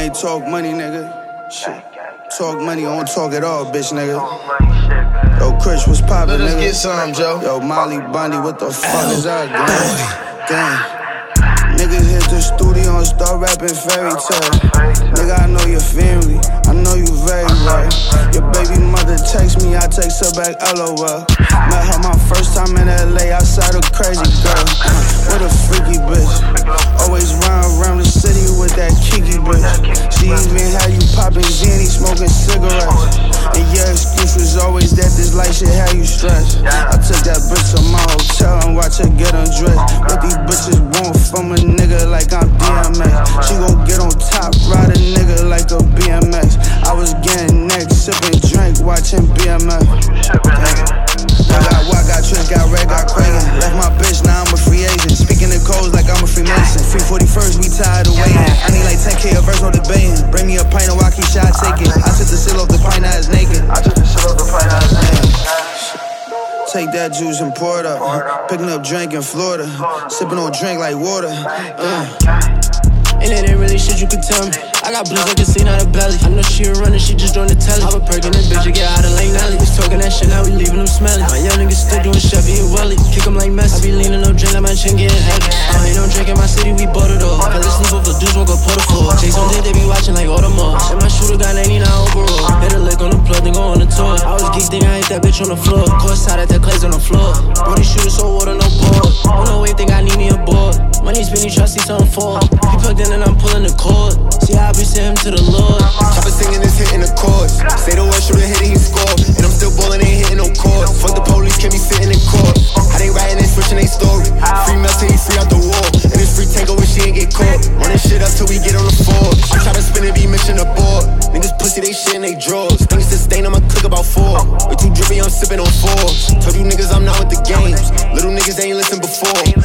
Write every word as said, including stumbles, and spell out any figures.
ain't talk money, nigga. Shit. Talk money, I don't talk at all, bitch, nigga. Yo, Chris, what's poppin', nigga? Let us get some, Joe. Yo, Molly Bundy, what the fuck is that, gang? Gang. Niggas hit the studio and start rapping fairy tales. Nigga, I know your family, I know you very well. Your baby mother text me, I text her back, LOL. Met her my first time in L A, outside a crazy girl. What a freaky bitch. Always run around the city with that Kiki bitch. She even had you popping Zanny, smoking cigarettes. And your excuse was always that this light shit had you stressed. I took that bitch to my hotel and watch her get undressed. What these bitches want from a nigga like I'm D M X. She gon' get on top, ride a nigga like a B M X. I was getting next, sipping drink, watching B M X. I got walk, got trick, got red, got crazy. Left my bitch, now I'm a free agent. Speaking in codes like I'm a Freemason. Free forty-first, we tired of waiting. I need like ten K a verse, no debating. Bring me a pint of walkie shot, take it. I took the seal off the pint, now it's naked. I took the seal off the pint, now it's naked. Take that juice and pour it up. Picking up drink in Florida. Sipping on drink like water. Uh. And it ain't really shit you could tell me. I got blues I can see out her belly. I know she a runner, she just joined the telly. I was perking that bitch to get out of Lake Nelly. Was talking that shit, now we leaving them smelly. My young niggas still doing Chevy and Welly. Kick them like Messi. I be leaning up, drink like my chin getting heavy. I ain't no drink in my city, we bought it all. Cause it's sleep over dudes, won't go pour the floor. Chase on dick, they be watching like Audemars. And my shooter got ninety-nine overall. Hit a lick on the plug, then go on the tour. I was geeked, then I hit that bitch on the floor. Course side at that clays on the floor. Brody shooter, so water, no board. On the way, think I need me a board. Money spinning, trust, see something fall. He plugged in and I'm pulling the cord. See how I be sent him to the Lord. Chopper singing this hitting the chords. Say the word, shooter hit it, he scored. And I'm still ballin', ain't hitting no chords. Fuck the police, can't be sitting in court. How they writing and switching they story. Free Mel till he free out the wall. And it's free Tango when she ain't get caught. Running shit up till we get on the floor. I try to spin it, be mission aboard. Niggas pussy, they shit in they drawers. Things sustain, I'ma cook about four. Way too drippy, I'm sipping on fours. Told you niggas I'm not with the games. Little niggas ain't listen before.